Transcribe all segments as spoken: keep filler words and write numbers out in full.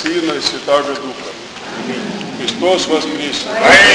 Сына и Святаго Духа. Христос воскресе!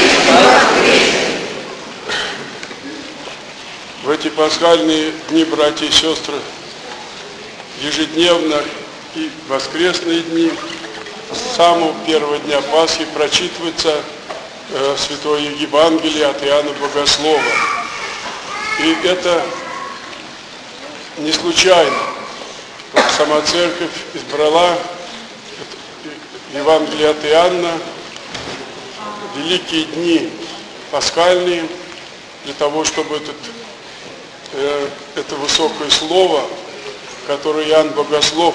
В эти пасхальные дни, братья и сестры, ежедневно и воскресные дни, с самого первого дня Пасхи прочитывается э, Святое Евангелие от Иоанна Богослова. И это не случайно. Сама Церковь избрала Евангелие от Иоанна, великие дни пасхальные, для того, чтобы этот, э, это высокое слово, которое Иоанн Богослов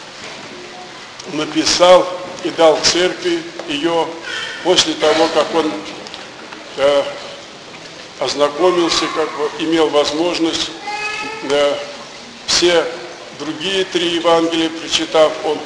написал и дал Церкви, ее после того, как он э, ознакомился, как бы имел возможность э, все другие три Евангелия прочитав, он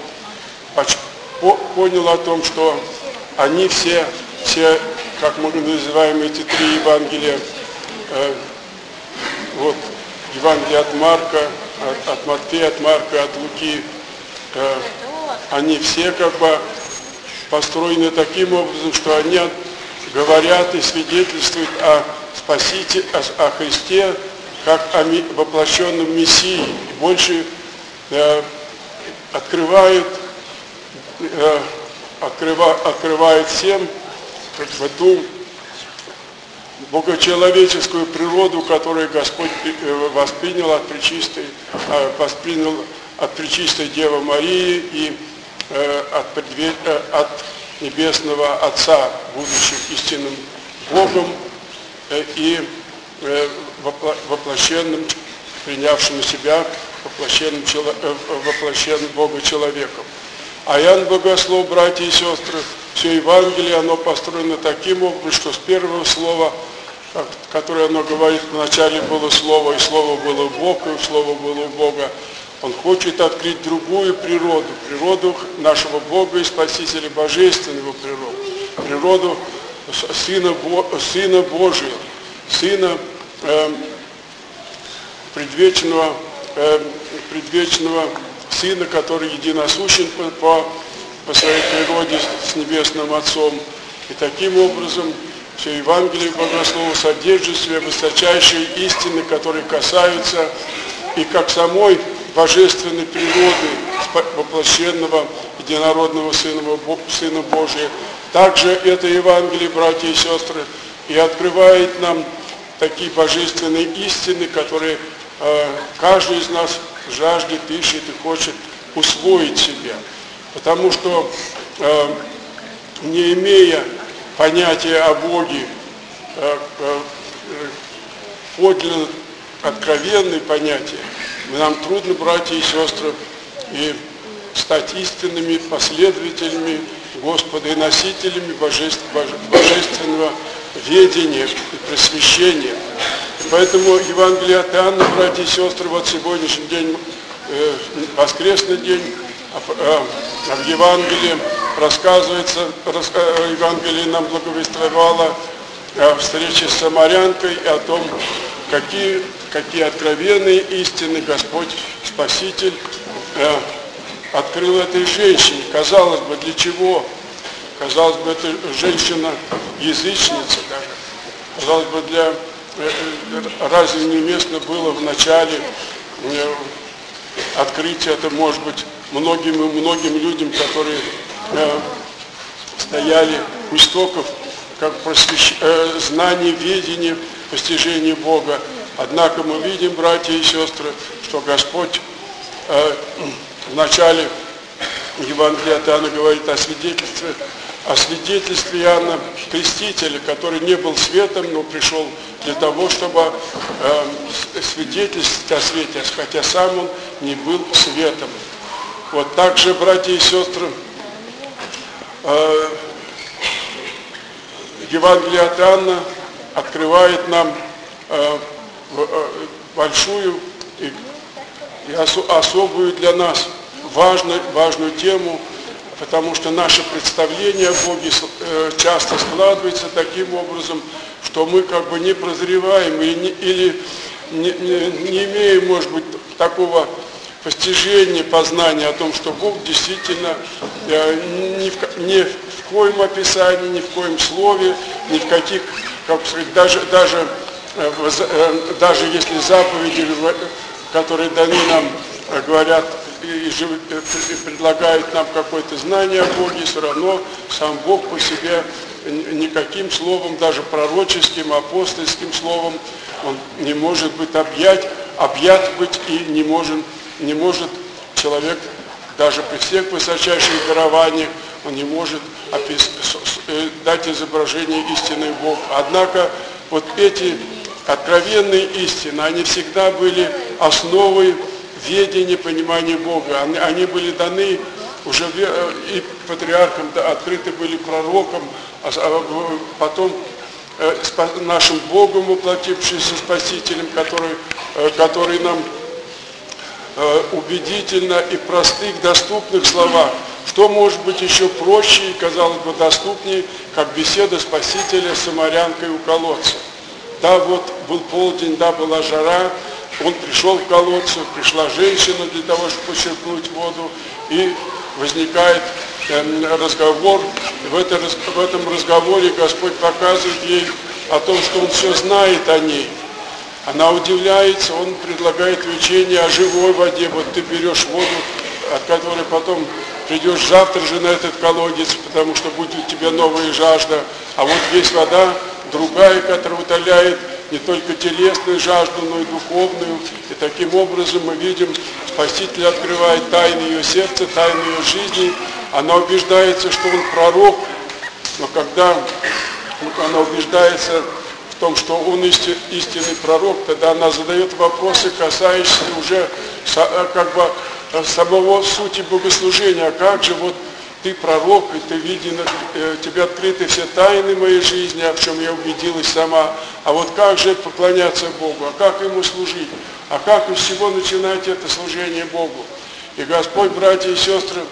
понял о том, что они все, все, как мы называем эти три Евангелия, э, вот, Евангелие от Марка, от, от Матфея, от Марка, от Луки, э, они все как бы построены таким образом, что они говорят и свидетельствуют о Спасителе, о, о Христе, как о воплощенном Мессии. И больше э, открывают, э, открыва, открывают всем как бы ту богочеловеческую природу, которую Господь воспринял от пречистой, воспринял от пречистой Девы Марии и э, от, предве... от Небесного Отца, будучи истинным Богом э, и э, воплощенным, принявшим на себя воплощенным, э, воплощенным Бога человеком. А Иоанн Богослов, братья и сестры, все Евангелие, оно построено таким образом, что с первого слова, которое оно говорит, вначале было Слово, и Слово было Бог, и Слово было у Бога, он хочет открыть другую природу, природу нашего Бога и Спасителя, божественную природу, природу Сына, Бо, Сына Божия, Сына э, предвечного, э, предвечного Сына, который единосущен по, по, по своей природе с Небесным Отцом. И таким образом все Евангелие Богослова содержит в себе высочайшие истины, которые касаются и как самой божественной природы воплощенного единородного Сына, Сына Божия. Также это Евангелие, братья и сестры, и открывает нам такие божественные истины, которые э, каждый из нас жаждет, ищет и хочет усвоить себе. Потому что, э, не имея понятия о Боге, э, э, подлинно откровенные понятия, нам трудно, братья и сестры, и стать истинными последователями Господа и носителями божественного ведения и просвещения. Поэтому Евангелие от Иоанна, братья и сестры, вот сегодняшний день, э, воскресный день, а, а в Евангелии рассказывается, рас, Евангелие нам благовествовало о встрече с самарянкой и о том, какие, какие откровенные истины Господь Спаситель э, открыл этой женщине. Казалось бы, для чего? Казалось бы, эта женщина язычница даже. Казалось бы, для разве неуместно было в начале э, открытия это, может быть, многим и многим людям, которые э, стояли у истоков, как просвещ... э, знание, ведение, постижение Бога. Однако мы видим, братья и сестры, что Господь э, в начале Евангелия от Иоанна говорит о свидетельстве, о свидетельстве Иоанна Крестителя, который не был светом, но пришел для того, чтобы э, свидетельствовать о свете, хотя сам он не был светом. Вот так же, братья и сестры, э, Евангелие от Иоанна открывает нам э, э, большую и, и осо, особую для нас важную, важную тему, потому что наше представление о Боге э, часто складывается таким образом, что мы как бы не прозреваем или, не, или не, не, не имеем, может быть, такого постижение, познание о том, что Бог действительно ни в, ни в коем описании, ни в коем слове, ни в каких, как сказать, даже, даже, даже если заповеди, которые даны нам, говорят и предлагают нам какое-то знание о Боге, все равно сам Бог по себе никаким словом, даже пророческим, апостольским словом, он не может быть объять, объят быть и не может, не может человек даже при всех высочайших дарованиях, он не может опис, дать изображение истины Бога. Однако вот эти откровенные истины, они всегда были основой ведения, понимания Бога. Они, они были даны уже и патриархам, да, открыты были пророкам, а потом э, нашим Богом, воплотившимся Спасителем, который, э, который нам э, убедительно и в простых, доступных словах. Что может быть еще проще и, казалось бы, доступнее, как беседа Спасителя с самарянкой у колодца. Да, вот был полдень, да, была жара, он пришел к колодцу, пришла женщина для того, чтобы почерпнуть воду, и возникает э, разговор. В, это, в этом разговоре Господь показывает ей о том, что Он все знает о ней. Она удивляется, Он предлагает учение о живой воде. Вот ты берешь воду, от которой потом придешь завтра же на этот колодец, потому что будет у тебя новая жажда. А вот есть вода другая, которая утоляет не только телесную жажду, но и духовную. И таким образом мы видим, Спаситель открывает тайны ее сердца, тайны ее жизни. Она убеждается, что он пророк, но когда она убеждается в том, что он истинный пророк, тогда она задает вопросы, касающиеся уже как бы самого сути богослужения. А как же вот ты пророк, и ты виден, тебе открыты все тайны моей жизни, в чем я убедилась сама. А вот как же поклоняться Богу, а как Ему служить, а как из всего начинать это служение Богу. И Господь, братья и сестры,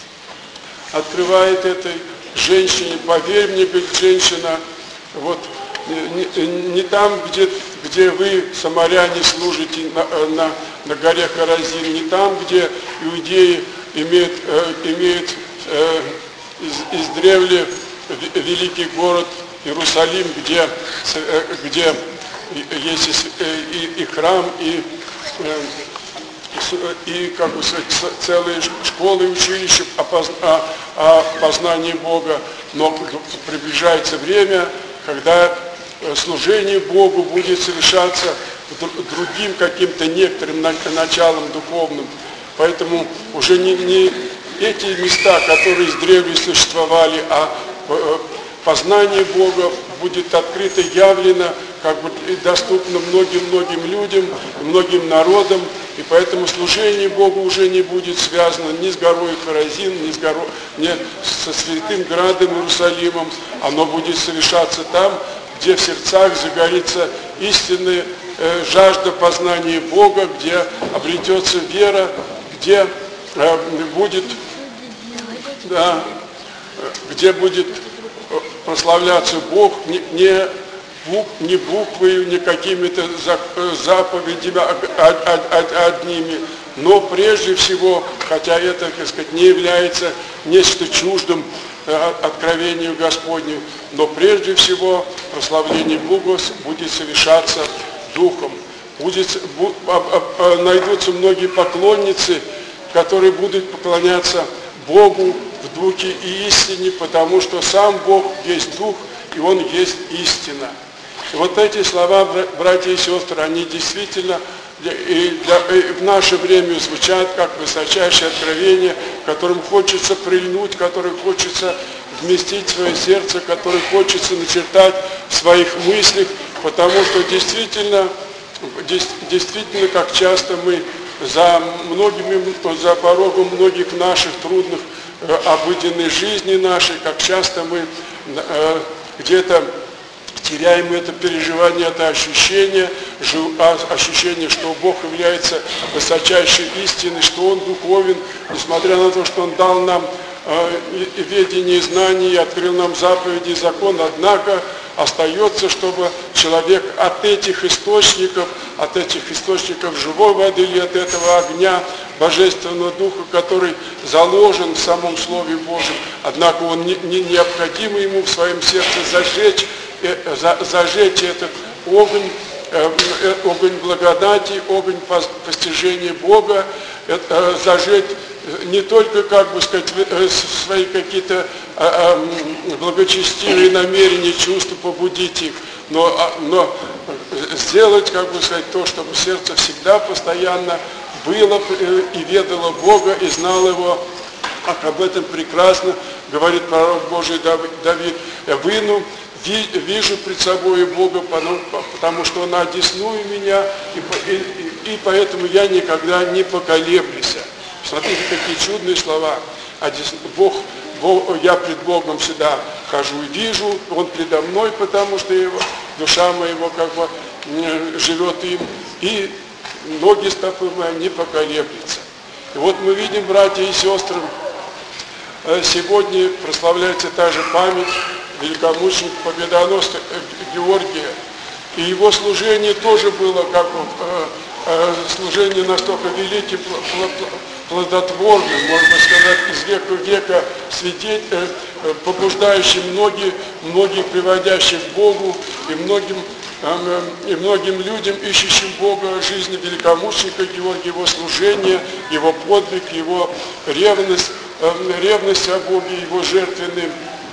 открывает этой женщине, поверь мне, говорит женщина, вот не, не там, где, где вы, самаряне, служите на, на, на горе Харазин, не там, где иудеи имеют, э, имеют э, из, издревле великий город Иерусалим, где, э, где есть и, и храм, и, и как бы сказать, целые школы и училища о, о познании Бога, но приближается время, когда служение Богу будет совершаться другим каким-то некоторым началом духовным. Поэтому уже не, не эти места, которые издревле существовали, а познание Бога будет открыто, явлено, как бы доступно многим-многим людям, многим народам, и поэтому служение Богу уже не будет связано ни с горой Харазин, ни, с горо... ни со святым градом Иерусалимом. Оно будет совершаться там, где в сердцах загорится истинная э, жажда познания Бога, где обретется вера, где э, будет, да, где будет прославляться Бог не, не, бук, не буквой, не какими-то заповедями одними, но прежде всего, хотя это, так сказать, не является нечто чуждым откровению Господню, но прежде всего прославление Бога будет совершаться Духом. Будет, найдутся многие поклонницы, которые будут поклоняться Богу в Духе и истине, потому что сам Бог есть Дух, и Он есть истина. И вот эти слова, братья и сестры, они действительно и для, и в наше время звучат как высочайшее откровение, которым хочется прильнуть, которое хочется вместить в свое сердце, которое хочется начертать в своих мыслях, потому что действительно, действительно, как часто мы за многими, за порогом многих наших трудных обыденной жизни нашей, как часто мы э, где-то теряем это переживание, это ощущение, ощущение, что Бог является высочайшей истиной, что Он духовен, несмотря на то, что Он дал нам э, ведение знаний, открыл нам заповеди и закон, однако остается, чтобы человек от этих источников, от этих источников живой воды или от этого огня Божественного Духа, который заложен в самом Слове Божьем, однако он не, не необходимо ему в своем сердце зажечь, э, за, зажечь этот огонь, э, э, огонь благодати, огонь постижения Бога, э, э, зажечь не только, как бы сказать, свои какие-то э, э, благочестивые намерения, чувства, побудить их, но, но сделать, как бы сказать, то, чтобы сердце всегда постоянно было и ведало Бога, и знало Его. Об этом прекрасно говорит пророк Божий Давид. «Я выну, вижу пред собой Бога, потому что Он одесную меня, и, и, и поэтому я никогда не поколеблюсь». Смотрите, какие чудные слова. Бог, Бог, я пред Богом всегда хожу и вижу, Он предо мной, потому что его, душа моего как бы живет им, и ноги стопы мои не поколеблются. И вот мы видим, братья и сестры, сегодня прославляется та же память великомученика, победоносца Георгия. И его служение тоже было как бы служение настолько великим, плодотворным, можно сказать, из века в века, свидетель, побуждающий многих, многих приводящих к Богу и многим, и многим людям, ищущим Бога, жизни великомученика Георгия, его служение, его подвиг, его ревность, ревность о Боге, его жертвенный,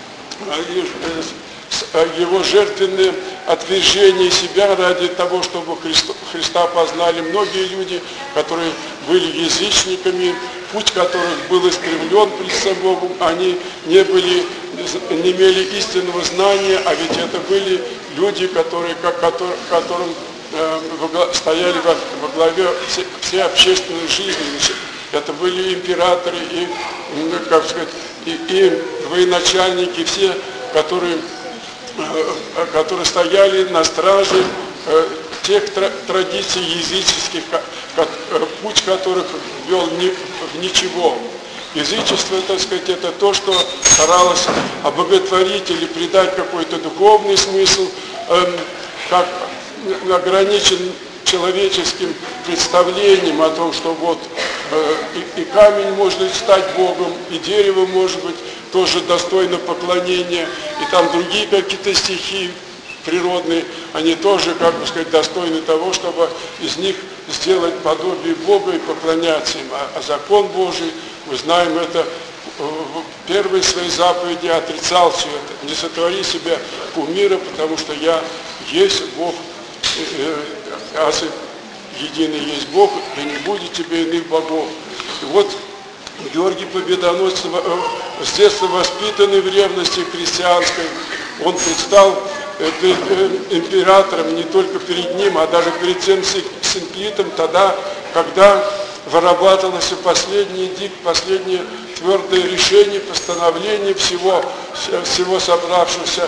его жертвенное отвержение себя ради того, чтобы Христа, Христа познали. Многие люди, которые были язычниками, путь которых был искривлен пред Богом, они не были, не имели истинного знания, а ведь это были люди, которые, как, которые, которым э, стояли во, во главе всей, всей общественной жизни. Это были императоры и, как сказать, и, и военачальники, все, которые которые стояли на страже э, тех тра- традиций языческих, как, э, путь которых вел ни, в ничего. Язычество, так сказать, это то, что старалось обоготворить или придать какой-то духовный смысл, э, как ограничен человеческим представлением о том, что вот э, и, и камень может стать Богом, и дерево может быть тоже достойно поклонения, и там другие какие-то стихии природные, они тоже, как бы сказать, достойны того, чтобы из них сделать подобие Бога и поклоняться им. А, а закон Божий, мы знаем, это в первой своей заповеди отрицал все это. Не сотвори себя кумира, потому что я есть Бог, а единый есть Бог, да не будет тебе иных богов. И вот Георгий Победоносец, с детства воспитанный в ревности христианской, он предстал перед императором не только перед ним, а даже перед всем Синклитом тогда, когда вырабатывалось последний дикт, последнее твердое решение, постановление всего, всего собравшихся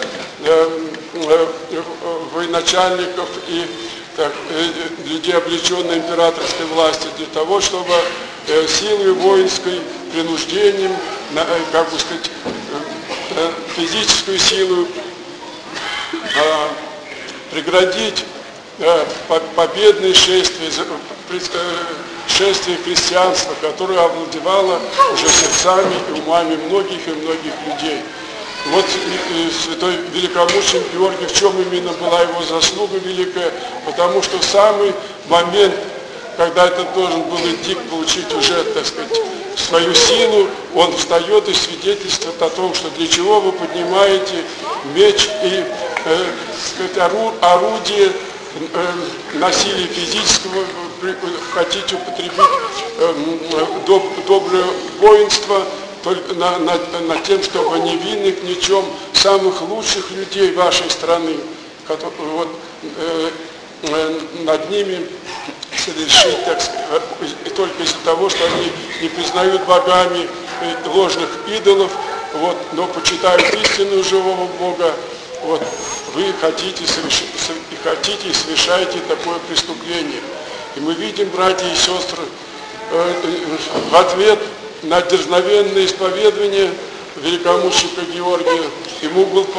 военачальников и так, людей, облеченной императорской властью, для того, чтобы э, силой воинской, принуждением, на, как бы сказать, э, физическую силу э, преградить э, победное шествие, э, шествие христианства, которое овладевало уже сердцами и умами многих и многих людей. Вот святой великомученик Георгий, в чем именно была его заслуга великая, потому что в самый момент, когда это должен был идти получить уже, так сказать, свою силу, он встает и свидетельствует о том, что для чего вы поднимаете меч и э, сказать, ору, орудие э, насилия физического, хотите употребить э, доб, доброе воинство, только на, на, на тем, чтобы невинных ни в чем, самых лучших людей вашей страны, которые, вот, э, э, над ними совершить, так сказать, и только из-за того, что они не признают богами ложных идолов, вот, но почитают истинную живого Бога, вот, вы хотите, совершить, и хотите и совершаете такое преступление. И мы видим, братья и сестры, э, в ответ на дерзновенное исповедование великомученика Георгия, ему был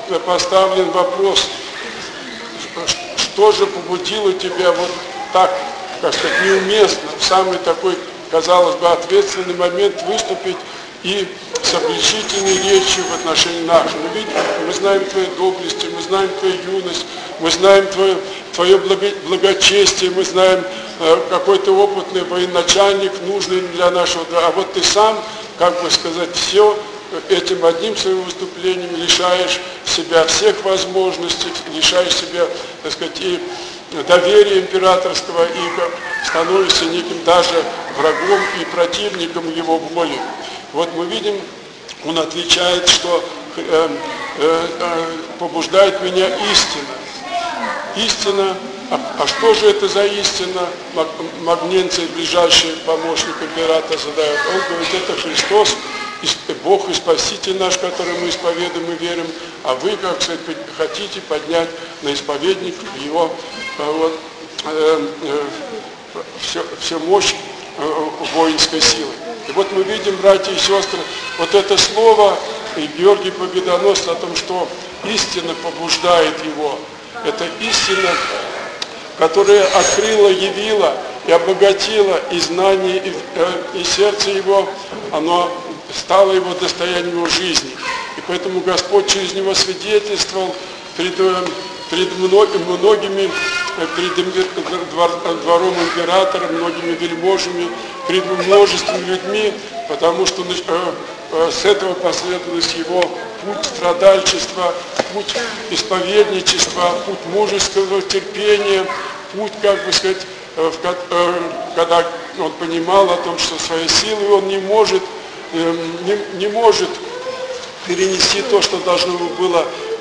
поставлен вопрос, что же побудило тебя вот так, как сказать, неуместно, в самый такой, казалось бы, ответственный момент выступить и с обличительной речью в отношении наших. Мы видим, мы знаем твои доблести, мы знаем твою юность, мы знаем твое, твое благо, благочестие, мы знаем, э, какой ты опытный военачальник, нужный для нашего. А вот ты сам, как бы сказать, все этим одним своим выступлением лишаешь себя всех возможностей, лишаешь себя, так сказать, и доверия императорского, и становишься неким даже врагом и противником его воли. Вот мы видим, он отвечает, что э, э, э, побуждает меня истина. Истина, а, а что же это за истина? Магненций, ближайший помощник императора, задает. Он говорит, это Христос, Бог и Спаситель наш, который мы исповедуем и верим, а вы, как сказать, хотите поднять на исповедник его вот, э, э, все, все мощь э, воинской силы. И вот мы видим, братья и сестры, вот это слово и Георгий Победоносец о том, что истина побуждает его. Это истина, которая открыла, явила и обогатила и знание, и, э, и сердце его, оно стало его достоянием его жизни. И поэтому Господь через него свидетельствовал перед, перед многими, перед двором императора, многими вельможами, перед множеством людьми, потому что с этого последовалось его путь страдальчества, путь исповедничества, путь мужеского терпения, путь, как бы сказать, когда он понимал о том, что своей силой он не может Не, не может перенести то, что должно было,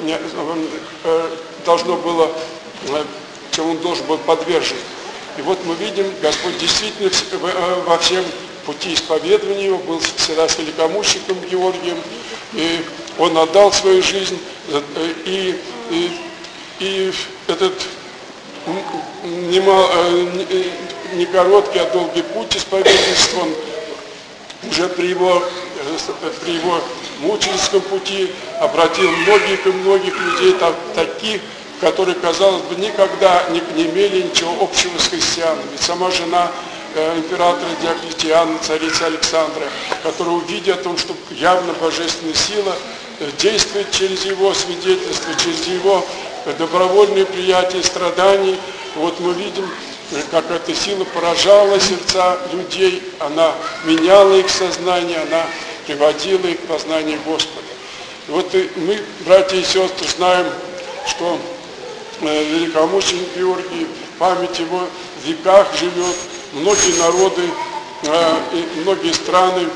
должно было, чем он должен был подвержен. И вот мы видим, Господь действительно во всем пути исповедования его был всегда с великомучеником Георгием, и он отдал свою жизнь, и, и, и этот не, не короткий, а долгий путь исповедничества, он уже при его, при его мученическом пути обратил многих и многих людей, так, таких, которые, казалось бы, никогда не, не имели ничего общего с христианами. Ведь сама жена э, императора Диоклетиана, царица Александра, которая, увидя о том, что явно божественная сила э, действует через его свидетельство, через его э, добровольное приятие страданий, вот мы видим, как эта сила поражала сердца людей, она меняла их сознание, она приводила их к познанию Господа. И вот мы, братья и сестры, знаем, что великомученик Георгий, память его в веках живет, многие народы, и многие страны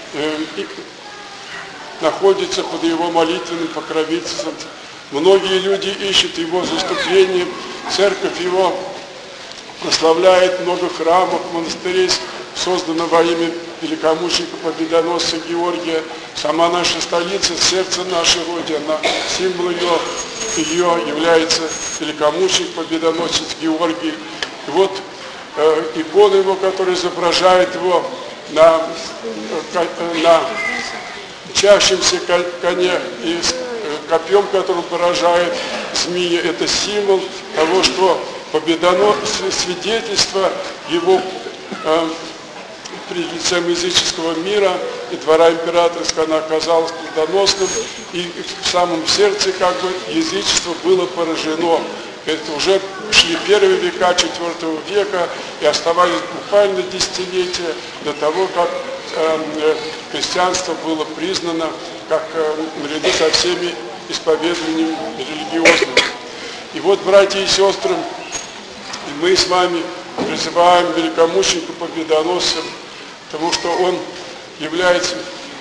находятся под его молитвенным покровительством. Многие люди ищут его заступление, церковь его прославляет, много храмов, монастырей создано во имя великомученика Победоносца Георгия. Сама наша столица, сердце нашей Родины, символ ее, ее является великомученик Победоносец Георгий. И вот э, икона его, которая изображает его на, э, на мчащемся коне и с э, копьем, которым поражает змея, это символ того, что победоносное свидетельство его э, пред лицем языческого мира и двора императорского, она оказалась плодоносным, и в самом сердце как бы язычество было поражено. Это уже шли первые века, четвертого века, и оставались буквально десятилетия до того, как э, христианство было признано как э, наряду со всеми исповедованиями религиозными. И вот, братья и сестры, мы с вами призываем великомученика Победоносца, потому что он является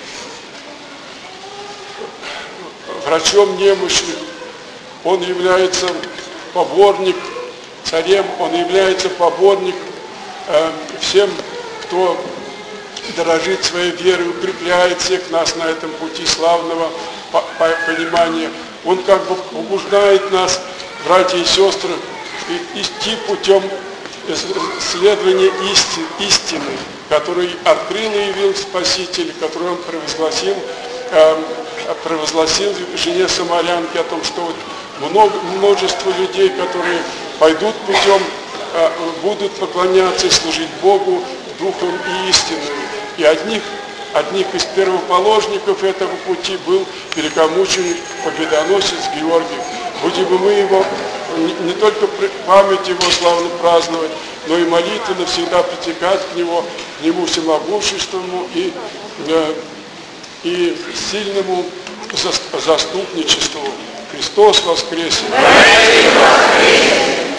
врачом немощных, он является поборник царем, он является поборник э, всем, кто дорожит своей верой, укрепляет всех нас на этом пути славного понимания. Он как бы побуждает нас, братья и сестры, идти путем следования истины, которую открыл и явил Спаситель, которую он провозгласил э, провозгласил жене Самарянки о том, что вот много, множество людей, которые пойдут путем, э, будут поклоняться и служить Богу духом и истиной. И одних, одних из первоположников этого пути был великомученик, победоносец Георгий. Будем бы мы его не, не только память его славно праздновать, но и молитвенно всегда притекать к него, к нему всемогущественному и, э, и сильному заступничеству. Христос воскресе!